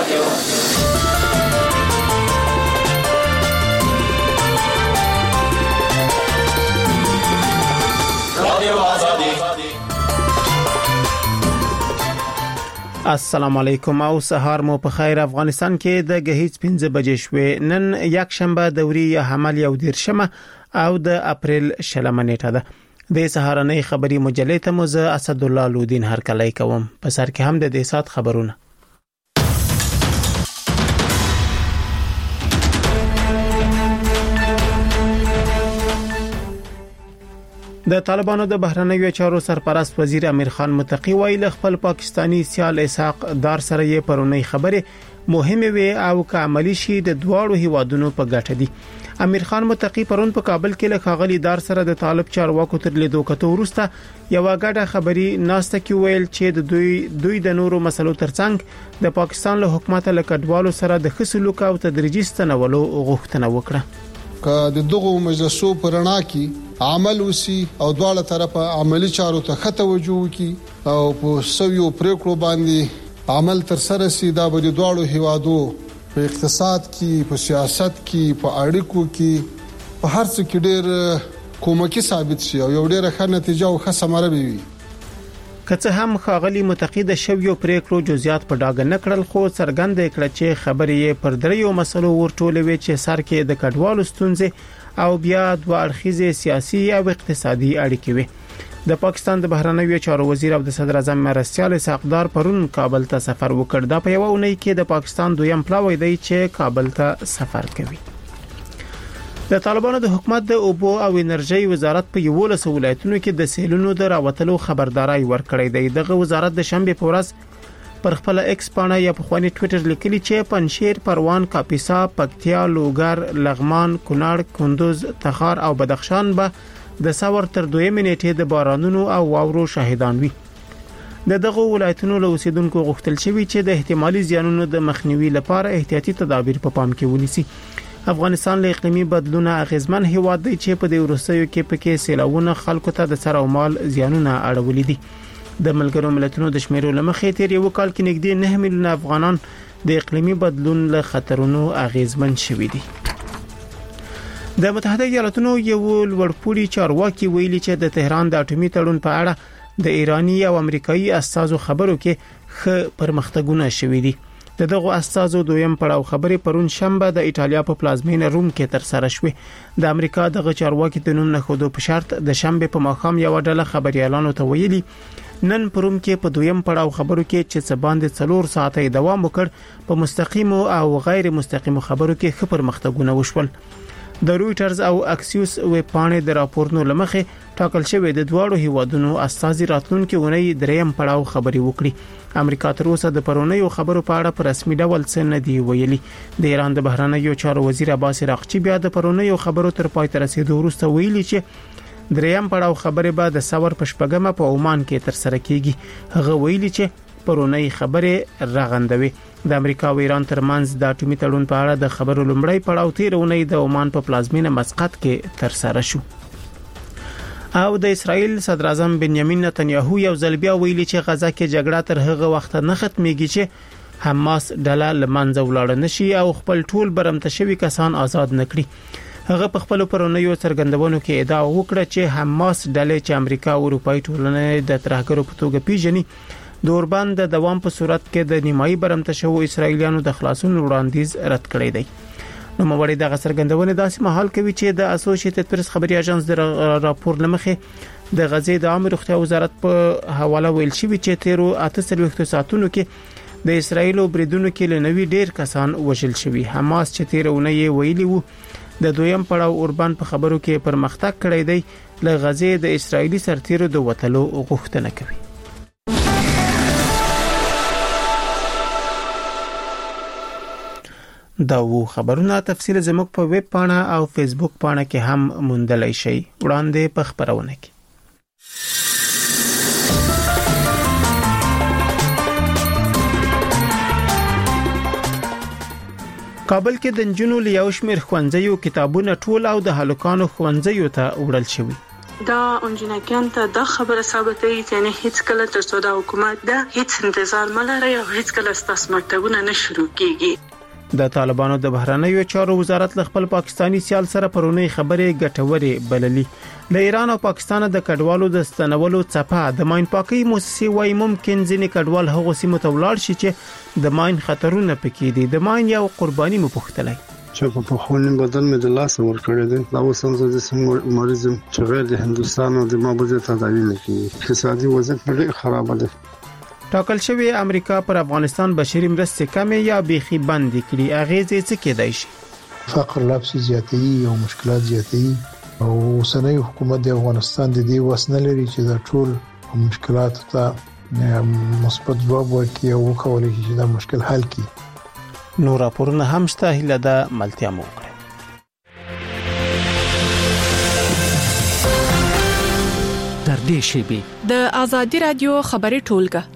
السلام علیکم او سهار مو په خیر. افغانستان کې د غهیز 15 بجې شوې. نن یک شنبه دوري حمل یو دیرشمه او د اپریل شلمه نیټه ده. د سهارنۍ خبري مجلې ته مو زه اسد الله لودین هرکلی کوم. په سر کې هم د دې سات خبرونه. د طالبانو د بهرنیو چارو سرپرست وزیر امیر خان متقی ویل خپل پاکستانی سیال اسحاق دار سره یې پرونی خبره مهمه وي او عملی شي د دواړو هیوادونو په ګټه دي. امیر خان متقی پرون په کابل کې له خاغلی دار سره د طالب چارواکو تر لیدو کته ورسته یو غاډه خبري ناسته کې ویل چې د دوی د نورو مسلو ترڅنګ د پاکستان له حکومت له کډوالو سره د خصلوک او تدریجي ستنولو غوښتنه وکړه. که د دغه مجلسو پرنا کې عمل وسی او دواړه طرفه عملی چارو ته خطه وجو کی او په سویو پریکړو باندې عمل تر سره سي دا به د دواړو هیوادو په اقتصاد کې په سیاست کې په اړیکو کې په هر څه کې ډېر کومکی ثابت شي او یو ډېر ښه نتیجه او ښه ثمره وي. که هم خاغلی متقید شویو پریکړو جزئیات په ډاګه نکړل خو څرګند کړ چې خبرې پر دریو مسلو ورټولوي چې سر کې د کډوالو ستونزې او بیا د اړخیزه سیاسي او اقتصادي اړیکې وي. د پاکستان د بهرنیو چارو وزیر او د صدر اعظم مرستيال اسحاق دار پرون کابل ته سفر وکړ. د په یو اونۍ کې د پاکستان دویم پلاوی دی چې کابل ته سفر کوي. د طالبانو د حکومت د اوبو او انرژي وزارت په 11 ولایتونو کې د سیلونو د راوتلو خبرداري ورکړې ده. دغه وزارت د شنبه په ورځ پر خپل ایکس پاڼه یا په خواني ټوئیټر لیکلي چې پنشیر، پروان، کاپیسا، پکتیا، لوګر، لغمان، کونړ، کندوز، تخار او بدخشان به د ساور تر 2 نیټې د بارانونو او واورو شاهدان وي. دغه ولایتونو له اوسیدونکو غوښتل شوی چې د احتمالي زیانونو د مخنیوي لپاره احتیاطي تدابیر په پام کې ونیسي. افغانستان له اقلیمي بدلون اغیزمن هیواد دی چې په دې وروستیو کې پکې سیلاوونه خلکو ته د سر او مال زیانونه اړولې دي. د ملګرو ملتونو د شمیرو لمخې تیر یو کال کې نږدې 9 میلیون افغانان د اقلیمي بدلون له خطرونو اغیزمن شوي دي. د متحده ایالاتونو یو لوړپوړي چارواکي ویلي چې د تهران د اټومي تړون په اړه د ایرانی او امریکایي استازو خبرو کې ښه پرمختګونه شوي دي. دغه استازو دویم پړاو خبرې پرون شنبه د ایتالیا په پلازمینه روم کې تر سره شوې. د امریکا دغه چارواکي د نوم نه خودو په شرط د شنبه په ماښام یو ډله خبريالانو ته ویلي نن پروم کې په دویم پړاو خبرو کې چې څه باندې 4 ساعته دوام وکړ په مستقیم او غیر مستقیم خبرو کې ښه پرمختګونه وشول. د رويټرز او اکسیوس ویب پاڼې د راپورونو لمخې ټاکل شوی د دواړو هیوادونو استازي راتلونکي ونې دریم پړاو خبري وکړي. امریکا تر اوسه د پرونیو خبرو په اړه په رسمي ډول څه نه دی ویلي. د ایران د بهرنیو چارو وزیر عباس راقچی بیا د پرونیو خبرو تر پای ته رسیدو وروسته ویلي چې دریم پړاو خبره به د ساور پشپګمه په عمان کې تر سره کیږي. هغه ویلي چې پرونی خبره رغندوي. د امریکا او ایران ترمنځ د اټومي تړون په اړه د خبرو لومړی پړاو تیرونی د عمان په پلازمینه مسقط کې تر سره شو. او د اسرائیل صدر اعظم بنیامین نتنیاهو یو ځل بیا ویلي چې غزا کې جګړه تر هغه وخت نه ختميږي چې حماس ډله لمنځه ولاړ نشي او خپل ټول برمته شوی کسان آزاد نکړي. هغه په خپل پرونیو څرګندونو کې ادعا وکړه چې حماس ډلې چې امریکا او اروپאי ټولنې د ترهګرو په توګه پیژني د اوربان د دوام په صورت کې د نیمایي برمته شو اسرایلیانو د خلاصون وړاندیز رد کړی دی. نو موږ د څرګندونې داسې مهال کوي چې د اسوسییټډ پریس خبري اژانس د راپور لمخې د غزې د عامه روغتیا وزارت په حواله ویل شوی چې تیرو 48 ساعتونو کې د اسرایل بریدونو کې لنوي ډیر کسان وژل شوي. حماس چې تیرونه یې ویلي وو د دویم پړاو اوربان په خبرو کې پرمختګ کړی دی له غزې د اسرایلی سرتیرو د وټلو غوښتنه کوي. دا وو خبرونه تفصیل زموږ په ویب پاڼه او فیسبوک پاڼه کې هم موندلای شئ. وړاندې په خبرونه کې کابل کې د جنونو لیاو شمیر خوانځيو کتابونه ټول او د هلکانو خوانځيو ته وړل شوی. دا اونجنکیان ته دا خبره ثابتوي چې نه هیڅ کله تر څو د حکومت دا هیڅ انتظار ملري او هیڅ کله ستاسو مکتبونه نه شروع کیږي. د طالبانو د بهرنیو چارو وزارت ل خپل پاکستانی سیال سره پرونی خبرې ګټورې بللي. له ایران او پاکستان د کډوالو د ستنولو څپه د ماین پاکي مؤسسې وايي ممکن ځینې کډوال هغه سیمه ته ولاړ شي چې د ماین خطرونه پکې دي. د ماین یو قرباني مو پوښتلای چې په خونی بدن مې د لاس ور کړی دی. دا وسم زه د سم مریضم چې غیر د هندستان او د مابوزه تداوی نه کوي. اقتصادي وضعیت ډېر خراب دی. ټاکل شوی امریکا پر افغانستان بشري مرستې کمې یا بيخي بند کړي. اغیزې څه کېدای شي؟ فقر لابسي زیاتې او مشکلات زیاتې او اوسنۍ حکومت د افغانستان د دې وسنه لري چې د ټول مشکلات ته مثبت ځواب ورکړي او وکولای شي چې دا مشکل حل کړي. نور راپورونه هم شته هله د ملتیا مو کړی. تر دې شی د ازادي رادیو خبري ټولګه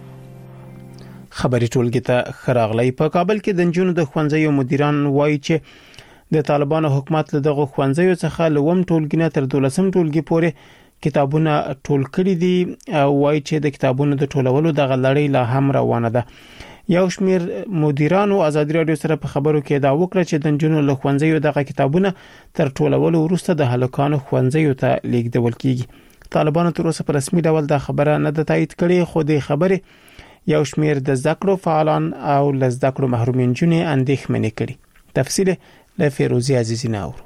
خبري ټولګه ته خراغلی. په کابل کې د جنونو د خوانځيو مدیران وایي چې د طالبانو حکومت له دغه خوانځيو څخه لوم ټولګي نه تر 12م ټولګي پورې کتابونه ټول کړي دي او وایي چې د کتابونو د ټولولو د غلړۍ لا هم روانه ده. یو شمیر مدیرانو ازادي رادیو سره په خبرو کې دا وکړه چې د جنونو له خوانځيو دغه کتابونه تر ټولولو وروسته د هلکانو خوانځيو ته لیږدول کیږي. طالبانو تر اوسه په رسمي ډول دا خبره نه ده تایید کړې، خو د خبره یو شمیر د ذکر فعالان او ل ذکر محرومین جنې اندېښمنې کړي. تفصیل له فیروزی عزیزی ناور.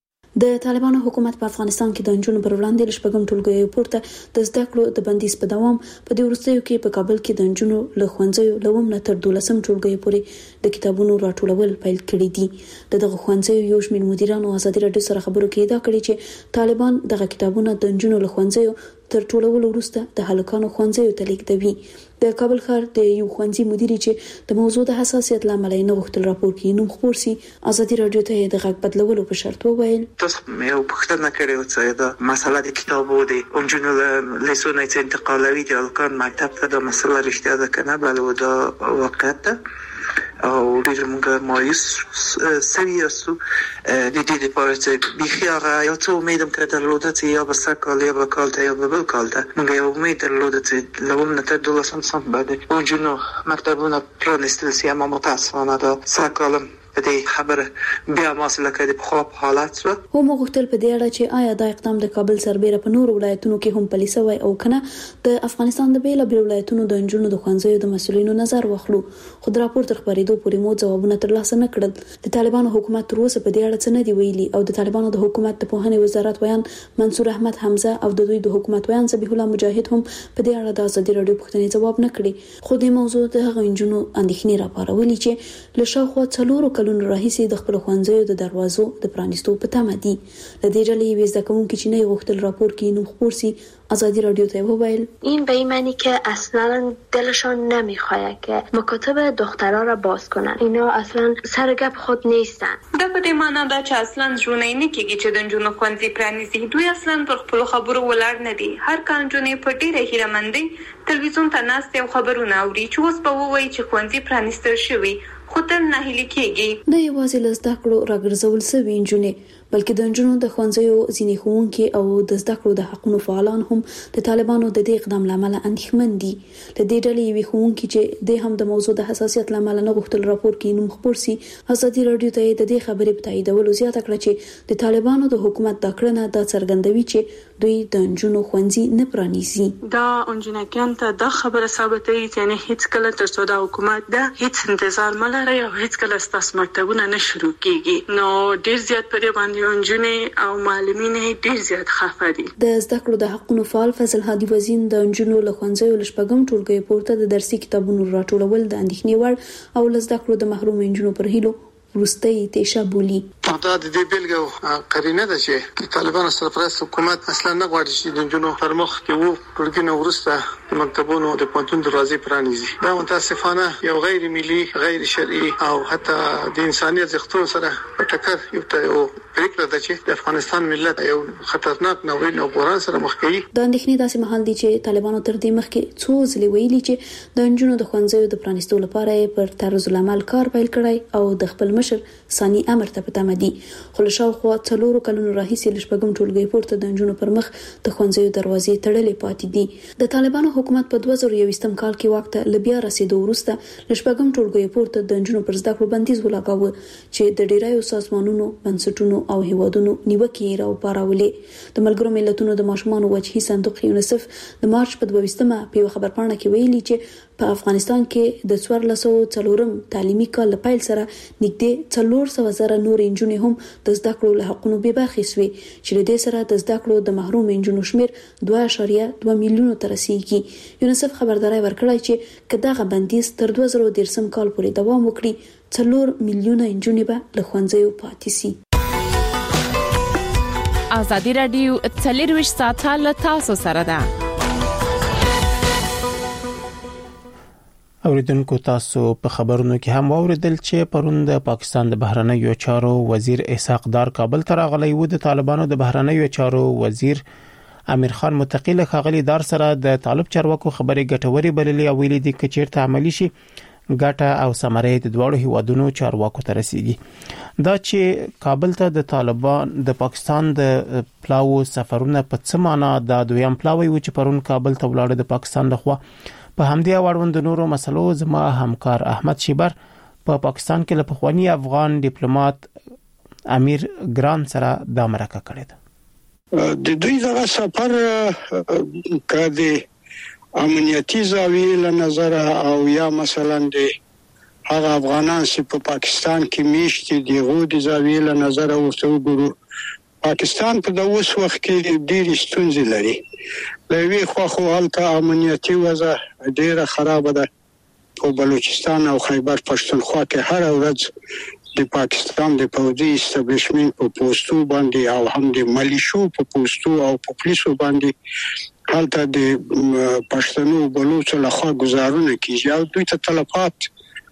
د طالبانو حکومت په افغانستان کې د جنونو پر وړاندې لشپږم ټولګي پورته د زده کړو د بندیز په دوام په دې وروستیو کې په کابل کې د جنونو له خوانځيو لوم نه تر 12م ټولګي پورې د کتابونو راټولول پیل کړي دي. دغه خوانځيو یو شمېر مدیرانو ازادي رادیو سره خبرو کې دا کړی چې طالبان دغه کتابونه د جنونو له خوانځيو تر ټولولو وروسته د هلکانو خوانځيو ته لیږدوي. د کابل ښار د یو خوانځي مدیر چې د موضوع د حساسیت لامل نه غوښتل راپور کې نوم خبر سي ازادي رادیو ته د غږ بدلولو په شرط وویل تاسو یو پوښتنه کړې و چې دا مسله د کتابو د اونجنو لیسونه چې انتقالوي د هلکان مکتب ته د مسله رښتیا ده کنه بل دا واقعیت ده او ډېر موږ مایوس سوي یو د دې لپاره چې بيخي هغه یو څه امیدم کړل درلوده چې یا به سکال یا به کال ته یا به بل کال ته موږ یو امید درلوده چې لوم نه تر 12 سم بعد اونجنو مکتبونه پرانستل سي اما متاسفانه دا سکالم په دې خبره بیا ماسله کې د خو حالات سره هم غوښتل په دې اړه چې آیا دا اقدام د کابل سربېره په نور ولایتونو کې هم پلي شوی او کنه د افغانستان د بیلابیل ولایتونو د جنونو د خوانځيو د مسولینو نظر واخلو. خو د راپور تر خبرېدو پورې مو ځوابونه ترلاسه نه کړل. د طالبانو حکومت تر اوسه په دې اړه څه نه دی ویلي او د طالبانو د حکومت د پوهنې وزارت ویان منصور احمد حمزه او د دوی د حکومت ویان ذبیح الله مجاهد هم په دې اړه د ازادي رادیو پوښتنې ځواب نه کړي. خو د موضوع د هغه جنونو اندېښنې راپارولې چې له شاوخوا 4 کلونو راهیسې د خپل خوانځيو د دروازو د پرانیستو په تمه دي. د دې ډلې یو زده کوونکي چې نه غوښتل راپور کې نوم خبر سي ازادي رادیو ته وویل این به این معنی که اصلا دلشان نمیخواد که مکاتب دخترها را باز کنن. اینا اصلا سرگپ خود نیستن. دا په دې معنی دا چې اصلا ژوندۍ نه کېږي چې د جنونو خوانځي پرانیزي. دوی اصلا پر خپل خبرو ولاړ نه دي. هر کال جنې په ډېره هیرمندۍ تلویزیون ته ناست او خبرونه اوري چې اوس په وایي چې خوانځي پرانیستل شوی خو تل نه هلي کېږي. د یوازې لزده کړو راګرځول سوي انجونې بلکې د انجونو د خوانځيو ځینې ښوونکي او د زده کړو د حقونو فعالان هم د طالبانو د دې اقدام لامل اندېښمن دي. د دې ډلې یو ښوونکي چې د هم د موضوع د حساسیت لامل نه غوښتل راپور کې نوم خبر سي ازادي رادیو ته د دې خبرې په تاییدولو زیاته کړه چې د طالبانو د حکومت د کړنه د څرګندوي چې دوی د انجونو خوانځي نه پرانیزي. دا اونجنکیان ته د خبره ثابتوي چې نه هیڅ کله تر څو د حکومت د هیڅ انتظار ملري او هیڅ کله ستاسو مکتبونه نه شروع کیږي. نو ډیر زیات په دې باندې انجونې او معلمین ډیر زیات خفه دي. د زده کړو د حقونو فعال فضل هادي وزین د انجونو له خوانځيو لشپږم ټولګي پورته د درسي کتابونو راټولول د اندېښنې وړ او لزده کړو د محروم انجونو پر هیلو ورستۍ تیشه بولی. دا د دې بیلګه قرینه ده چې طالبانو سرپرست حکومت اصلا نه غواړي چې د جنونو پر مخ کې وو ټولګي نو ورسته مکتبونو د پونتون دروازې پرانیزي. دا متاسفانه یو غیر ملي غیر شرعي او حتی د انسانيت ځختونو سره ټکر یو پریکړه ده چې د افغانستان ملت یو خطرناک ناورین او بحران سره مخ کوي. د اندېښنې داسې مهال دي چې طالبانو تر دې مخکې څو ځلې ویلي چې د انجونو د خوانځيو د پرانیستو لپاره پر طرز العمل کار پیل کړی او د خپل مشر ثاني امر ته پته دي. خو له شاوخوا 4 کلونو راهیسې له شپږم ټولګي پورته د نجونو پر مخ د ښوونځیو دروازې تړلې پاتې دي. د طالبانو حکومت په 2021 کال کې وخت له بیا رسیدو وروسته له شپږم ټولګي پورته د نجونو پر زده کړو بندیز ولګاوه چې د ډیرایو سازمانونو، بنسټونو او هیوادونو نیوکې راوپارولې. د ملګرو ملتونو د ماشومانو وجهي صندوق یونیسف د مارچ په 22مه په خبرپاڼه کې ویلي چې په افغانستان کې د 1404 تعلیمي کال له پیل سره نږدې 400,000 نور انجونې هم د زده کړو له حقونو بې برخې شوې چې له دې سره د زده کړو د محروم انجونو شمیر 2.2 میلیونو ته رسیدي. یونیسف خبرداري ورکړه چې کداغه بندیز تر 2013 کال پورې دوام وکړي 4 میلیونه انجونې به له ښوونځیو پاتې شي. ازادي رادیو 24 ساعته له تاسو سره ده. اوریدونکو تاسو په خبرونو کې هم اوریدل چې پرون د پاکستان د بهرنیو چارو وزیر اسحاق دار کابل ته راغلی و. د طالبانو د بهرنیو چارو وزیر امیر خان متقی له خاغلی دار سره د طالب چارواکو خبرې ګټوري بللې او ویلي دي چې چیرته عملی شي ګټه او ثمره د دوړو هیوادونو چارواکو ته رسیږي. دا چې کابل ته د طالبان د پاکستان د پلاو سفرونه په څه معنا د دویم پلاوی و چې پرون کابل ته ولاړ د پاکستان لخوا په همدې اړوند نورو مسلو زما همکار احمد شیبر په پاکستان کې له پخوانی افغان ډیپلوماټ امیر ګران سره د مرکه کړې ده. د دوی دغه سفر کدي امنیتي زاویې له نظر او یا مثلا د هغه افغانان چې په پاکستان کې میشتي دغه د زاویې له نظر ورته وګورو. پاکستان په د اوس وخت کې ډېری ستونزې لري. لوي خو حالته امنیتي وضع ډیره خراب ده. په بلوچستان او خیبر پښتونخوا کې هر ورځ د پاکستان د پوځي استابلیشمنت په پوسټو باندې او هم د ملیشو په پوسټو او په پولیسو باندې حالته د پښتنو بلوچو لخوا گزارونه کیږي او دوی ته تلفات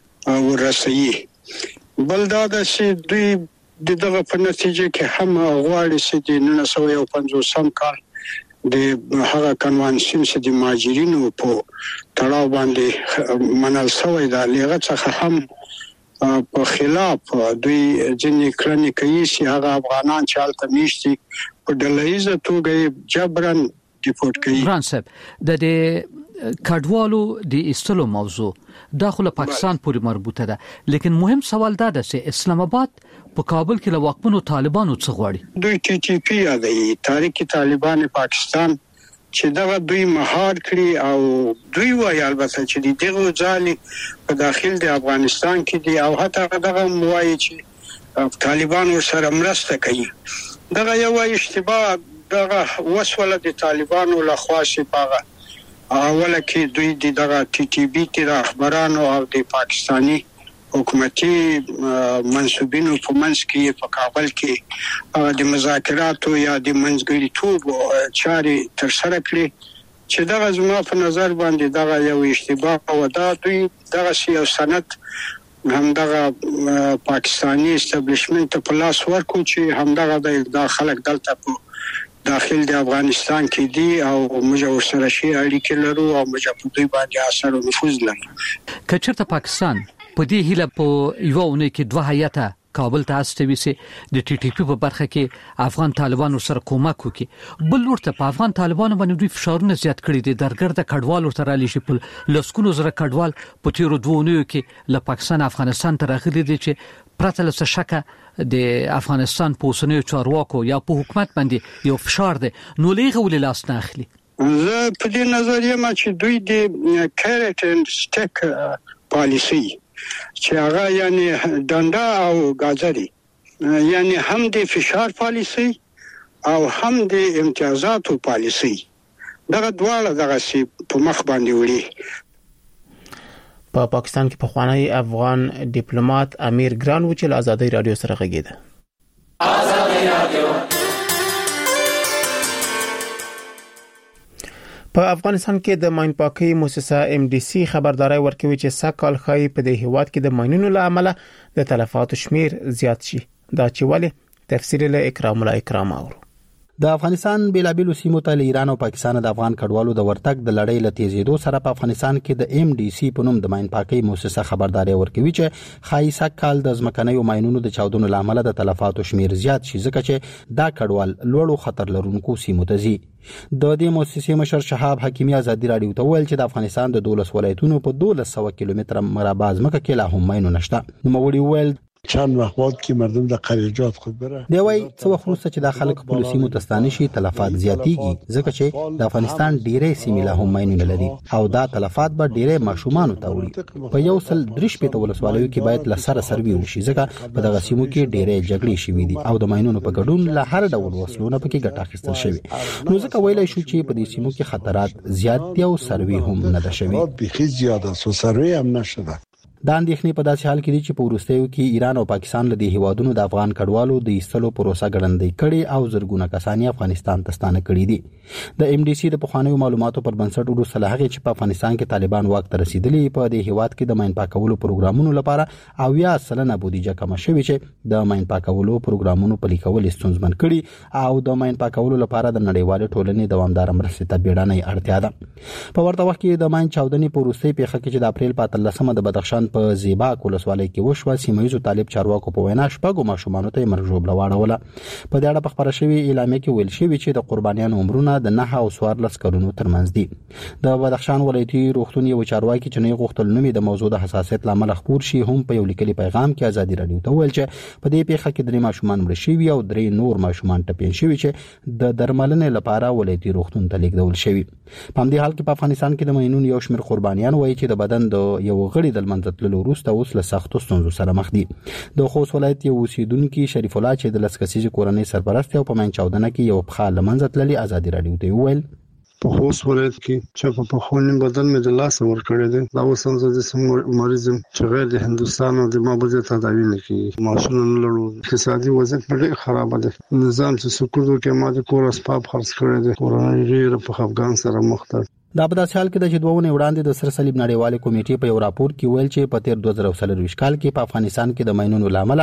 ورسوي. بل دا چې دوی دغه په نتیجه کې هم غواړي چې د 1950 کال د هغه کنوانسیون چې د مهاجرینو په تړاو باندې منل شوی دا لغه څخه هم په خلاف دوی ځینې کړنې کوي چې هغه افغانان چې حالت میشتي په ډلهیزه توګه جبرن ډیپورت کوي. ګران صاحب د کډوالو د استلو موضوع داخله پاکستان پورې مربوطه ده، لیکن مهم سوال دا ده چې اسلام آباد په کابل کې له واکمنو طالبانو څخه غواړي. دوی ټي ټي پی یادوي تاریخ طالبان پاکستان چې دا دوی مهار کړی او دوی وايي البته چې دغه ځالي په داخل د افغانستان کې دی او حتی دغه موایي چې طالبان سره مرسته کوي. دغه یو اشتباه دغه وسوله د طالبانو لخوا شپه اوله کې دوی دغه ټي ټي بي کې د خبرانو او د پاکستانی حکومتي منسوبینو په منځ کې په کابل کې د مذاکراتو یا د منځګړیتوب چارې تر سره کړې چې دغه زما په نظر باندې دغه یو اشتباه او دا دوی دغه یو سند هم دغه پاکستانی استابلیشمنت په لاس ورکو چې هم دغه د خلک دلته په داخل د افغانستان کې دی او موږ سره شي اړیکې لرو او موږ په دوی باندې اثر او نفوذ لرو. کچرته پاکستان په دې هیله په یو ونه کې دوه هیئته کابل ته استوي سي د ټي ټي پی په برخه کې افغان طالبانو سره کومک وکي. بل ورته په افغان طالبانو باندې دوی فشارونه زیات کړي دي. درګرد کډوال ورته رالي شي په لسکونو زره کډوال په تیرو دوونیو کې له پاکستان افغانستان ته راغلي دي چې پرته له شکه د افغانستان په اوسنیو چارواکو یا په حکومت باندې یو فشار دی نو لغه ولې لاس نه اخلي. زه په دې نظر یم چې دوی د کیرټ اند سټیک پالیسی چې هغه یعنی دنده او گازري یعنی هم د فشار پالیسی او هم د امتیازاتو پالیسی دغه دواړه دغه سي په مخ باندې وړي. په پاکستان کې پخوانی افغان ډیپلوماټ امیر ګران و چې له آزادۍ رادیو سره غږیده. آزادۍ رادیو په افغانستان کې د ماین پاکي مؤسسه ام ډي سي خبرداري ورکوي چې ساکال خای په د هیواد کې د ماینونو له امله د تلفاتو شمیر زیات شي. دا چې ولې تفصیل له اکرام الله اکرام اورو. د افغانستان بیلابیلو سیمو ته ایران او پاکستان د افغان کډوالو د ورتګ د لړۍ له تیزېدو سره په افغانستان کې د MDC په نوم د ماین پاکي مؤسسه خبرداري ورکوي چې خایسه کال د ځمکنیو ماینونو د چاودنو لامل د تلفاتو شمیر زیات شي ځکه چې دا کډوال لوړو خطر لرونکو سیمو ته ځي. د دې مؤسسې مشر شهاب حکیمی ازادي رادیو ته ویل چې د افغانستان د 12 ولایتونو په 1200 کیلومتر مربع ځمکه کې لا هم ماینونه نشته. نو وړي ویل چند وقت بعد که مردم در قریجات خود بره دی وای څو وخت وروسته چې د خلک په سیمو تستانه شي تلفات زیاتیږي ځکه چې د افغانستان ډیرې سیمې له هم ماینونه لري او دا تلفات به ډیرې ماشومان ته وړي. په یو سل درش په ولسوالیو کې باید له سره سروي وشي ځکه په دغه سیمو کې ډیرې جګړې شوې دي او د ماینونو په ګډون له هر ډول وسلونو پکې ګټه اخیستل شوی. نو ځکه ویلای شو چې په دې سیمو کې خطرات زیات دي او سروي هم نه ده شوی. بخي زیاده سو سروي هم نشده. دا اندېښنې په داسې حال کې دي چې په وروستیو کې ایران او پاکستان له دې هیوادونو د افغان کډوالو د ایستلو پروسه ګړندۍ کړي او زرګونه کسان افغانستان ته ستانه کړي دي. د MDC د پخوانیو معلوماتو پر بنسټ وروسته له هغې چې په افغانستان کې طالبان واک ته رسیدلي په دې هیواد کې د ماین پاکولو پروګرامونو لپاره 80% بودیجه کمه شوې چې د ماین پاکولو پروګرامونو پلي کول ستونزمن کړي او د ماین پاکولو لپاره د نړیوال ټولنې دوامدار مرستې ته بیړنۍ اړتیا ده. په ورته وخت کې د ماین چاودنې په وروستۍ پیښه کې چې د اپریل په 13 د بدخشان په زیباک ولسوالۍ کې وشوه سیمه‌ییزو طالب چارواکو په وینا شپږو ماشومانو ته مرګ ژوبله واړوله. په دې اړه په خبره شوې اعلامیه کې ویل شوی چې د قربانیانو عمرونه د 9 او 14 کلونو ترمنځ دي. د بدخشان ولایتي روغتون یو چارواکي چې نه غوښتل نومي د موضوع د حساسیت لامل خبر شي هم په یو لیکلي پیغام کې ازادي رادیو ته ویل چې په دې پیښه کې 3 ماشومان مړ شوي او 3 نور ماشومان ټپین شوي چې د درملنې لپاره ولایتي روغتون ته لیږدول شوي. په همدې حال کې په افغانستان کې د ماینونو یو شمېر قربانیان وایي چې د بدن د یو غړي د لمنځه تللو وروسته اوس له سختو ستونزو سره مخ دي. د خوست ولایت یو اوسیدونکي شریف الله چې د لسکسیزي کورنۍ سرپرست او په ماین چاودنه کې یو پخا لمنځه تللي ازادي رادیو ته ویل په خوست ولایت کې چې په خونین بدن مې د لاس ور کړی دی دا اوس هم د سم مریض چې غیر د هندستان او د مابوزه تداوی نه کوي ماشوم نه لرو اقتصادي وضعیت ډېر خراب دی نظام چې سکوتو کې ماده کور اسباب خرڅ کړی دی کورونه ډېر په افغان سره مخ ده. دا په داسې حال کې د چې دوه وړاندې د سر صلیب نړیوالې کمیټې په یو راپور کې ویل چې په تیر 2023 کال کې په افغانستان کې د ماینونو لامل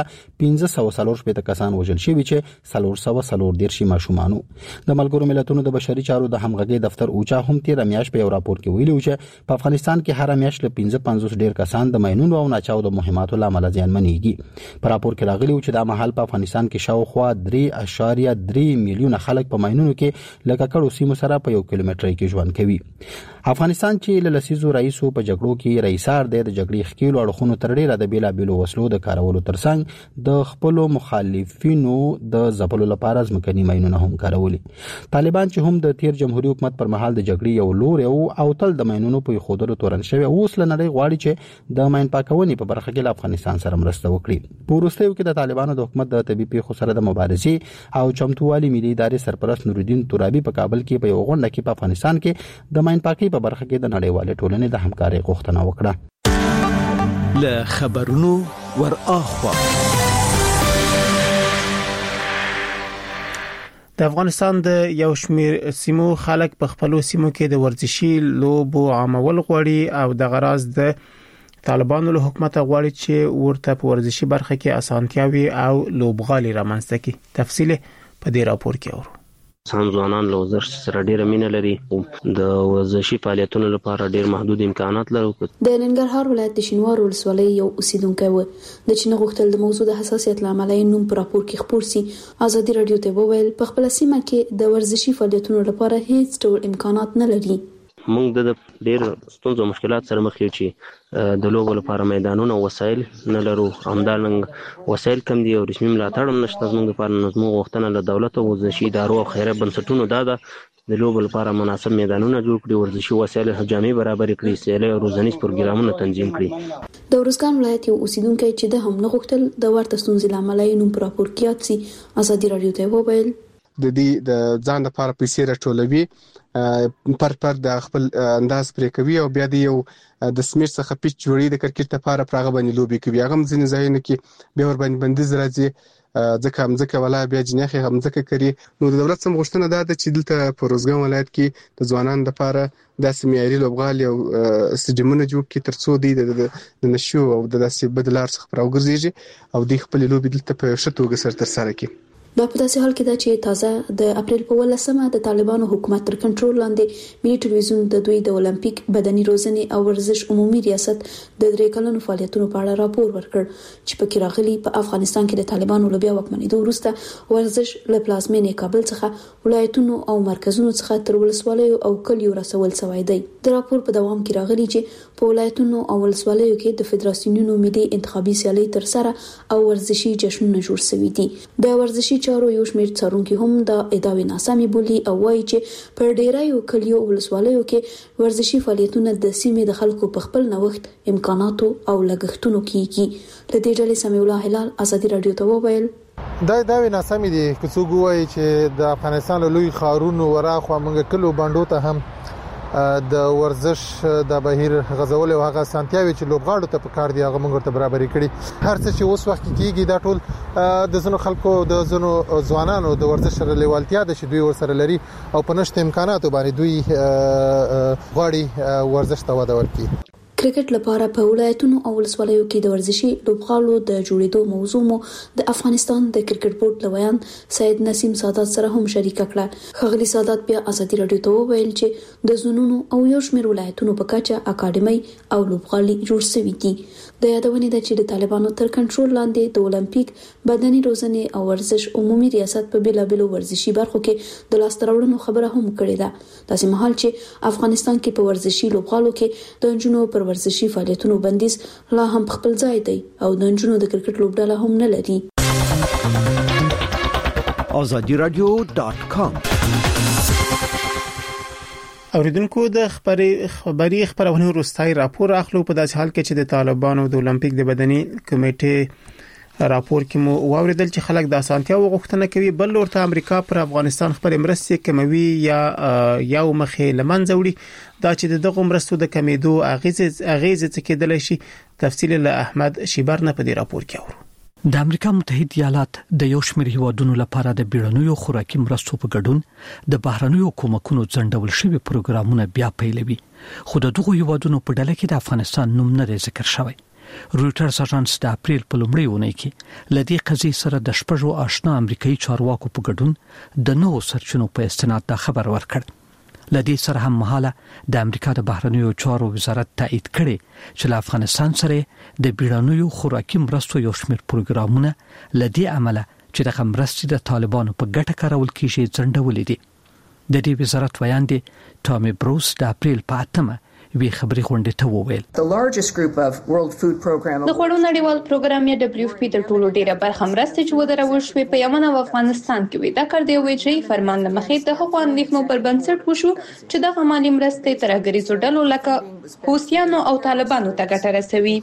1540 کسان وژل شوي چې 440 ماشومان. د ملګرو ملتونو د بشري چارو د همغږي دفتر اوچا هم تیر میاشت په یو راپور کې ویلي چې په افغانستان کې هر میاشت له 15 ډیر کسان د ماینونو او ناچاو د مهماتو لامل ځانمنېږي. په راپور کې راغلي چې دا مهال په افغانستان کې شاوخوا 3.3 میلیونه خلک په ماینونو کې لکه کډو سیمو سره په 1 کیلومتر کې ژوند کوي. افغانستان چې له لسیزو رئیسو په جګړو کې رئیسار د جګړې خکیلو اړخونو تر ډیره د بیلابیلو وسلو د کارولو ترڅنګ د خپل مخالفینو د ځپلو لپاره ځمکني ماینونه هم کارولي. طالبان چې هم د تیر جمهوریت حکومت پر مهال د جګړې یو لور او تل د ماینونو په خودلو تورن شوی اوس له نړۍ غواړي چې د ماین پاکونې په برخه کې له افغانستان سره مرسته وکړي. په وروستیو کې د طالبانو د حکومت د طبي پیښو سره د مبارزې او چمتووالي ملي ادارې سرپرست نورالدین ترابي په کابل کې په یو غونډه کې په افغانستان کې د ماین پاکي په برخه کې د نړیوالې ټولنې د همکارۍ غوښتنه وکړه. له خبرونو ور اخوا د افغانستان د یو شمېر سیمو خلک په خپلو سیمو کې د ورزشي لوبو عامول غواړي او د غراض د طالبانو له حکومت غواړي چې ورته په ورزشي برخه کې اسانتیاوي او لوبغالي رامنځته کړي. تفصیل په دې راپور کې اورو. ځوانان له ورزش سره ډېر مینه لري د ورزشي فعالیتونو لپاره ډېر محدود امکانات لري. د ننګرهار ولایت د شینوار ولسوالۍ یو اوسیدونکی و د چینه غوښتل د موضوع د حساسیت لامل نوم پر راپور کې خبر سي. ازادي رادیو ته وویل په خپل سیمه کې د ورزشي فعالیتونو لپاره هیڅ ډول امکانات نه لري. موږ د ډېر ستونزو مشکلات سره مخ یو چې د لوبو لپاره میدانونه او وسایل نه لرو. همدارنګه وسایل کم دي او رسمي ملاتړ هم نشته. زموږ لپاره نظم غوښتنه له دولت او ورزشي ادارو او خیریه بنسټونو ده د لوبو لپاره مناسب میدانونه جوړ کړي، ورزشي وسایل جامع برابر کړي، سیالي او روزنیز پروګرامونه تنظیم کړي. د ورزګان ولایت یو اوسیدونکی چې د هم نه غوښتل د ورته ستونزې لامل یې نوم پر راپور کې یاد سي. ازادي رادیو ته وویل د دې د ځان لپاره پیسې راټولوي پر د خپل انداز پرې کوي او بیا د یو د سمیر څخه پیچ جوړي د کرکټ لپاره پراغه باندې لوبي کوي. هغه ځینې ځایونه کې به ور باندې بندیز راځي ځکه ولا بیا جنخه هم ځکه کوي. نو د دولت سم غوښتنه ده چې دلته په روزګان ولایت کې د ځوانانو لپاره د سمیاري لوبغالي او استجمنه جوړ کې ترڅو د نشو او د داسې بدلار څخه راوګرځي او د خپل لوبي دلته په شتوګه سره تر سره کوي. دا په داسې حال کې ده چې تازه د اپریل په 18مه د طالبانو حکومت تر کنټرول لاندې ملي ټلویزیون د دوی د اولمپیک بدني روزنې او ورزش عمومي ریاست د 3 کلونو فعالیتونو په اړه راپور ورکړ چې پکې راغلي په افغانستان کې د طالبانو لوبیا وکمنېدو وروسته ورزش له پلازمینې کابل څخه ولایتونو او مرکزونو څخه تر ولسوالیو او کلیو رسول شوی دی. د راپور په دوام کې راغلي چې په ولایتونو او ولسوالیو کې د فدراسیونونو ملي انتخابي سیالۍ تر سره او ورزشي جشنونه جوړ شوي دي. د ورزشي چارو یو شمېر څارونکي هم د ادعاوې ناسمې بولي او وایي چې پر ډیرایو کلیو ولسوالیو کې ورزشي فعالیتونه د سیمې د خلکو په خپل نوښت امکاناتو او لګښتونو کېږي. لدې ډلې سمیع الله هلال ازادي رادیو ته وویل دا ناسمې دي که څوک وایي چې د افغانستان له لوی ښارونو وراخوا موږ کلو باندې ته هم د ورزش د بهیر غزول او هغه سانتیاوي چې لوبغاړو ته په کار دی هغه موږ ته برابرۍ کړي. هر څه چې اوس وخت کېږي دا ټول د زنو خلکو د زنو ځوانانو د ورزش سره لیوالتیا ده چې دوی ورسره لري او په نشته امکاناتو باندې دوی غواړي ورزش ته وده ورکړي. کرکټ لپاره په ولایتونو او ولسوالیو کې د ورزشي لوبغاړو د جوړېدو موضوع مو د افغانستان د کرکټ بورډ لویان سید نسیم سادات سره هم شریک کړه. خغلی سادات بیا ازادي رادیو ته وویل چې د زونونو او یو شمېر ولایتونو په کچه اکاډمي او لوبغالي جوړ شوي دي. د یادونې ده چې د طالبانو تر کنټرول لاندې د اولمپیک بدني روزنې او ورزش عمومي ریاست په بیلابیلو ورزشي برخو کې د لاس تراوړنو خبره هم کړې ده. داسې مهال چې افغانستان کې په ورزشي لوبغالو کې د انجونو پر ورزشي فعالیتونو بندیز لا هم خپل ځای دی او د انجونو د کرکټ لوبډله هم نه لري. azadiradio.com اوریدونکو د خبري خبرونه وروستای راپور اخلو په داسې حال کې چې د طالبانو د اولمپیک د بدني کمیټې راپور کې مو واوریدل چې خلک د اسانتیا وغوښتنه کوي بل ورته امریکا پر افغانستان خبر مرستې کموي یا یو مخې لمنځه وړي دا چې دغه مرستو د کمیدو اغیزه څه کېدل شي. تفصیل له احمد شیبر نه په دې راپور کې اورو. د امریکا متحده ایالات د یو شمېر هیوادونو لپاره د بیړنیو خوراکي مرستو په ګډون د بهرنیو حکومتونو ځنډول شوی پروګرامونه بیا پیلوي. خو د دغه هیوادونو په ډله کې د افغانستان نوم نه ذکر شوی. رويټرز اژانس د اپریل په لومړۍ اونۍ کې لدی قضیې سره د شپږو آشنا امریکایي چارواکو په ګډون د نوو سرچینو په استناد دا خبر ورکړ. لدی سره هم مهاله د امریکا د بهرنیو چارو وزارت تایید کړي چې له افغانستان سره د بیړنیو خوراکي مرستو یو شمېر پروګرامونه لدی عمله چې د مرستې د طالبانو په ګټه کارول کیږي ځنډولې دي. د دې وزارت ویان دي ټامي بروس د اپریل په 8مه وی خبري غونډه ته وویل د خوړو نړیوال پروګرام یا WFP د ټولو ډیره برخه مرسته چې ودرول شوې په یمن او افغانستان کې وي. دا کار دی چې فرمان له مخې د حقوقو اندېښنو پر بنسټ وشو چې د مالي مرستې ترغړیزو ډلو لکه حوثیانو او طالبانو ته ګټه رسوي.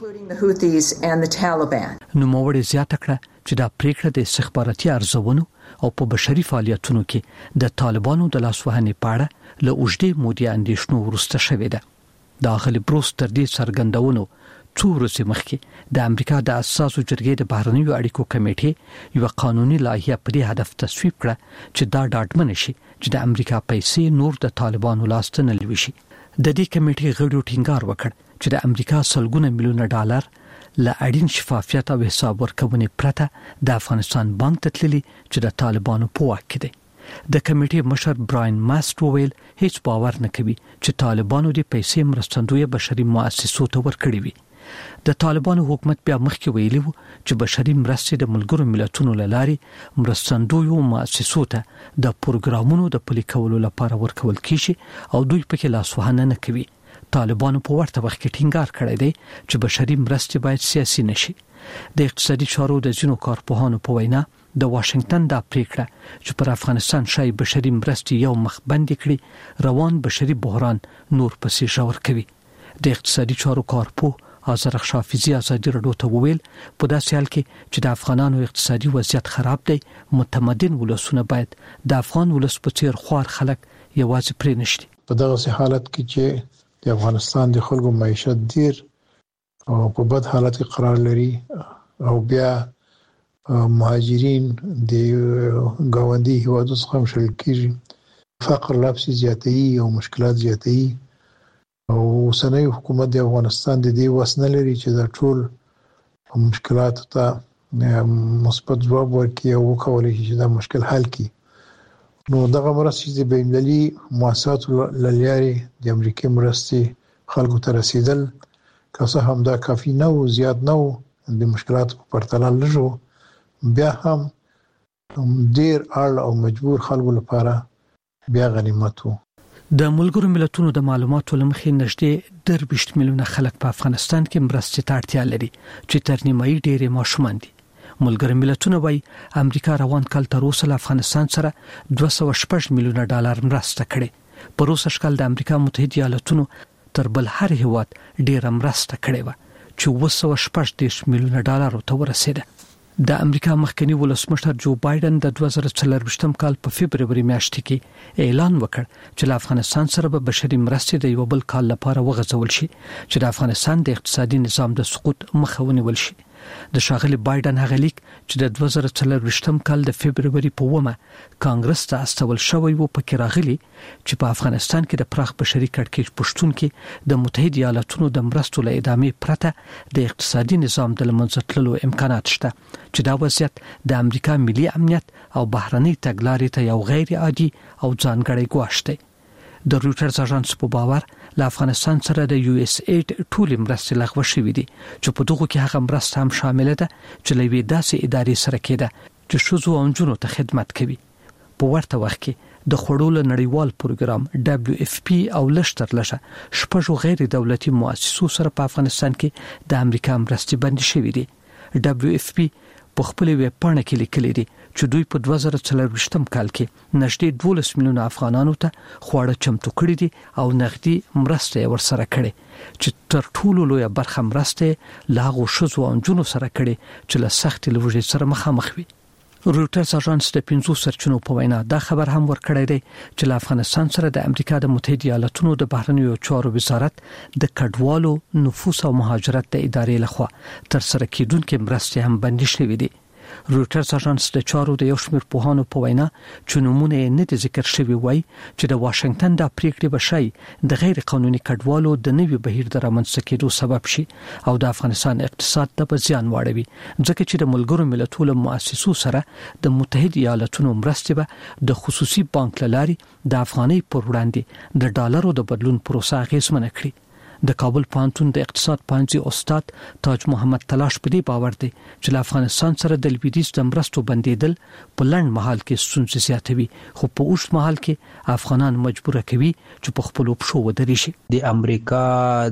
نو موړې زیاته کړه چې دا پریکړه د استخباراتي ارزونو او په بشري فعالیتونو کې د طالبانو د لاسوهنې په اړه له اوږدې مودې اندېښنو وروسته شوې ده. داخلي بروس تر دې څرګندونو څو ورځې مخکې د امریکا د اساسو جرګې د بهرنیو اړیکو کمیټې یو قانوني لایحه په دې هدف تصویب کړه چې دا ډاډمن شي چې د امریکا پیسې نور د طالبانو لاس ته نه لوي. د دې کمیټې غړو ټینګار وکړ چې د امریکا سلګونه میلیونه ډالر له اړین شفافیت او حساب ورکونې پرته د افغانستان بانک ته تللي چې د طالبانو په واک کې دی. د کمیټې مشر براین ماست وویل هیڅ باور نه کوي چې طالبانو د پیسې مرستندوی بشري مؤسسو ته ورکړي وي. د طالبانو حکومت بیا مخکې ویلي وو چې بشري مرستې د ملګرو ملتونو لارې مرستندوی مؤسسو ته د پروګرامونو د پلي کولو لپاره ورکول کیږي او دوی پکې لاسوهنه نه کوي. طالبانو په ورته وخت کې ټینګار کړی دی چې بشري مرستې باید سیاسي نشي. د اقتصادي چارو د ځینو کارپوهانو په وینا د واشنگټن د پریکړه چې پر افغانستان شای بشري مرستې یو مخ بند کړي روان بشري بحران نور پسې ژور کوي. د اقتصادي چارو کارپوه آذر خشافیزی ازادي رادیو ته وویل په داسې حال کې چې د افغانانو اقتصادي وضعیت خراب دی متمدن ولسونه باید د افغان ولس په څیر خوار خلک یوازې پرې نشي. په دغه حالت کې چې د افغانستان د خلکو معیشت ډیر او په بد حالت کې قرار لري او بیا مهاجرین د گاونډي هیوادو څخه مشل کیږي فقر لابس زیاتې او مشکلات زیاتې او اوسنۍ حکومت د افغانستان د دې وسنه لري چې دا ټول مشکلات ته مثبت ځواب ورکړي او وکولای شي چې دا مشکل حل کړي. نو دغه مرستې د بین‌المللي مؤسساتو لارې د امریکای مرستې خلکو ته رسیدل که څه هم دا کافي نه و، زیات نه و، د مشکلاتو په پرتله لږ و، بیا هم ډیر اړ او مجبور خلکو لپاره بیا غنیمت و. د ملګرو ملتونو د معلوماتو لمخې نږدې 20 میلیونه خلک په افغانستان کې مرستې ته اړتیا لري چې تر نیمایي ډېرې ماشومان دي. ملګرو ملتونو وايي امریکا روان کال تر اوسه له افغانستان سره 206 میلیونه ډالر مرسته کړې. په روسي شکل د امریکا متحده ایالاتونو تر بل هر هیواد ډېر مرسته کړې و چې 216 میلیونه ډالر ته ورسېده. د امریکا مخکنی ولسمشر جو بایدن د 2024 کال په فبرवरी میاشت کې اعلان وکړ چې له افغانستان سره به بشري مرستې د یو بل کال لپاره وغځول شي چې د افغانستان د اقتصادي نظام د سقوط مخه ونیول شي. د ښاغلي بایدن هغه لیک چې د 2024 کال د فبرवरी په 1 کانګرس ته استول شوی و پکې راغلی چې په افغانستان کې د پراخ بشري کړکېچ پښتون کې د متحده ایالاتونو د مرستو له ادامې پرته د اقتصادي نظام د لمنځه تللو امکانات شته چې دا وضعیت د امریکا ملي امنیت او بهرنۍ تګلارې ته یو غیر عادي او ځانګړی ګواښ دی. د رويټرز اژانس په باور له افغانستان سره د یو اس ایډ ټول مرستې لغوه شوې دي چې په دغه کې هغه مرسته هم شامل ده چې لوي داسې ادارې سره کېده چې شوزو او جنونو ته خدمت کوي. په ورته وخت کې د خړول نړیوال پروګرام WFP او لشتر لشه شپږ غیر دولتي مؤسسو سره په افغانستان کې د امریکا مرستې بندي شوې دي. WFP په خپل ویب پاڼه کې لیکلي دي چې دوی په 2024 کال کې نږدې 12 میلیونه افغانانو ته خواړه چمتو کړي دي او نغدي مرسته ورسره کړي چې تر ټولو لوی برخه مرسته لاغو شوزو او جنونو سره کړي چې له سخت لوږې سره مخامخ وي. رويټرز اژانس د 15 سرچینو په وینا دا خبر هم ورکړی دی چې له افغانستان سره د امریکا د متحده ایالاتونو د بهرنیو چارو وزارت د کډوالو نفوس او مهاجرت د ادارې لخوا تر سره کېدونکې مرستې هم بندي شوې دي. رويټرز اژانس د چارو د یو شمېر پوهانو په وینا چې نمونه نه دي ذکر شوی وای چې د واشنگټن د پریکړې بشي د غیر قانوني کډوالو د نوي بهیر د رامنځته کېدو سبب شي او د افغانستان اقتصاد ته زیان واړوي ځکه چې د ملګرو ملتونو مؤسسو سره د متحده ایالاتونو مرستې به د خصوصي بانک لاري د افغاني پر وړاندې د ډالرو د بدلون پروسه غیزمنه کړي. د کابل پوهنتون د اقتصاد پوهنځي استاد تاج محمد تلاش په دې باور دی چې له افغانستان سره د لویدیځ د مرستو بندیدل په لنډ مهال کې ستونزې زیاتوي خو په اوږد مهال کې افغانان مجبور کوي چې په خپل پښو ودرې شي. د امریکا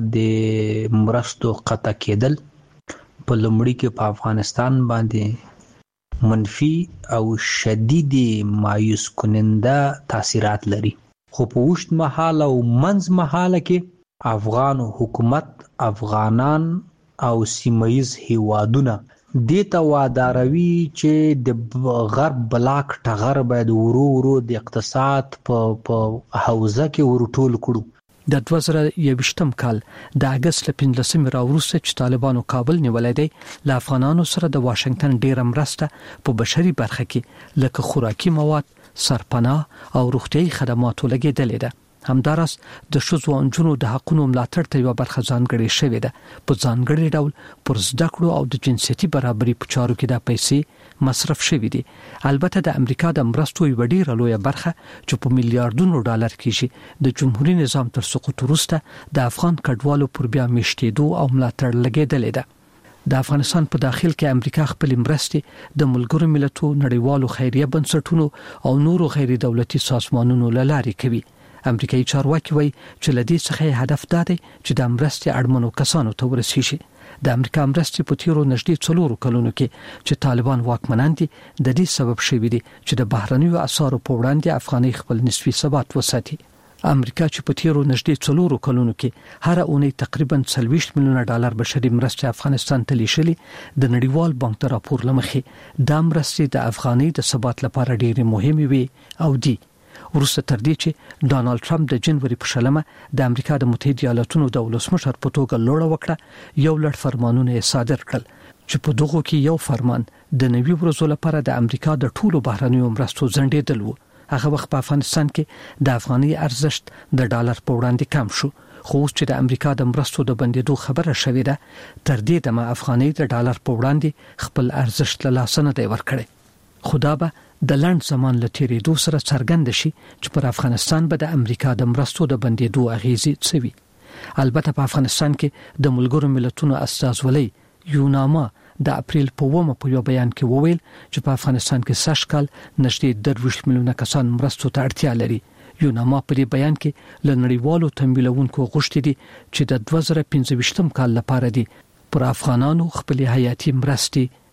د مرستو قطع کېدل په لومړي کې په افغانستان باندې منفي او شدید مایوس کننده تاثیرات لري خو په اوږد مهال او منځ مهال کې افغان حکومت افغانان او سیمایز هیوادونه د تواداروي چې د غرب بلاک ټغر باید ورو ورو د اقتصاد په حوزه کې ورټول کړو. د 2021 کال د اگست 15 راوروسته چې طالبانو کابل نیولای دی له افغانانو سره د واشنگټن ډیره مرسته په بشري برخه کې لکه خوراکي مواد، سرپناه او روغتيایي خدماتو لګیدلې ده. همدارس د شوزو او جنونو د حقونو ملاتړ ته یو برخه ځانګړې شوې ده. په ځانګړي ډول پر زده کړو او د جنسيتي برابرۍ په چارو کې د پیسې مصرف شوې دي. البته د امریکا د مرستو یو ډیره لوی برخه چې په میلیارډونو ډالر کېږي د جمهوریت نظام تر سقوط وروسته د افغان کډوالو پر بیا میشتېدو او ملاتړ لګیدلې ده. د افغانستان په داخل کې امریکا خپل مرستې د ملګرو ملتونو نړیوالو خیریه بنسټونو او نورو غیر دولتي سازمانونو لاري کوي. امریکایي چارواکي وایي چې لدې څخه هدف دا دی چې د مرستې اړمنو کسانو ته ورسیږي. د امریکا مرستې په تیرو نږدې 4 کلونو کې چې طالبان واکمنان دي د دې سبب شوی دی چې د بهرنیو اسعارو په وړاندې افغاني خپل نسبي ثبات وساتي. امریکا چې په تیرو نږدې 4 کلونو کې هر اونۍ تقریبا 40 میلیونه ډالر بشري مرستې افغانستان ته لیږلي د نړیوال بانک د راپور لمخې دا مرستې د افغاني د ثبات لپاره ډېرې مهمې وي او دي. وروسته تر دې چې ډانالډ ټرمپ د جنوري په شلمه د امریکا د متحده ایالاتونو د ولسمشر په توګه لوړه وکړه یو لړ فرمانونه یې صادر کړل چې په دغه کې یو فرمان د نوي ورځو لپاره د امریکا د ټولو بهرنیو مرستو ځنډېدل و. هغه وخت په افغانستان کې د افغاني ارزښت د ډالر په وړاندې کم شو خو چې د امریکا د مرستو د بندیدو خبره شوې ده تر دې دمه افغانۍ د ډالر په وړاندې خپل ارزښت له لاسه نه دی ورکړی. خدا به د لنډ زمان لټيري دو سره څرګند شي چې پر افغانستان به د امریکا د مرستو د بندیدو اغیزې څه وي. البته په افغانستان کې د ملګرو ملتونو استازولۍ یوناما د اپریل په 1 په یو بیان کې وویل چې په افغانستان کې سږکال نږدې 23 میلیونه کسان مرستو ته اړتیا لري. یوناما په دې بیان کې له نړیوالو تمویلونکو غوښتي دي چې د 2025 کال لپاره دي پر افغانانو خپل حیاتي مرستې